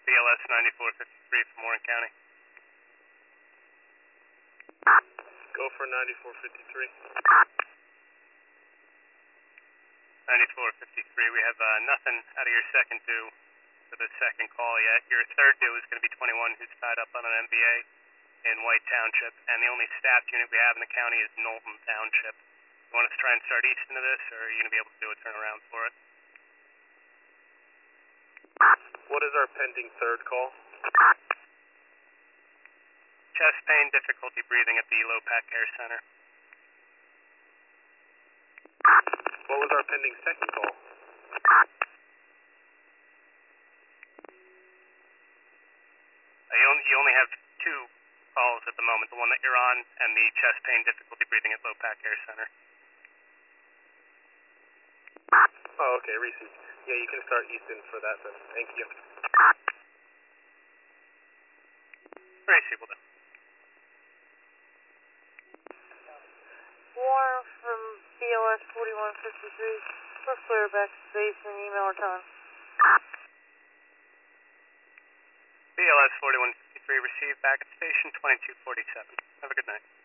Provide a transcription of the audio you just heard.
BLS 9453 from Warren County. Go for 9453. 9453, we have nothing out of your second due for the second call yet. Your third due is going to be 21, who's tied up on an MBA in White Township, and the only staff unit we have in the county is Knowlton Township. You want us to try and start east into this, or are you going to be able to do a turnaround for it? What is our pending third call? Chest pain, difficulty breathing at the Low-Pac Care Center. What was our pending second call? You only have two calls at the moment, the one that you're on and the chest pain, difficulty breathing at Low-Pac Care Center. Oh, okay, received. Yeah, you can start Easton for that then. Thank you. Receivable then. Warren from BLS 4153. For clear back to base and email or time. BLS 4153 received back at station 2247. Have a good night.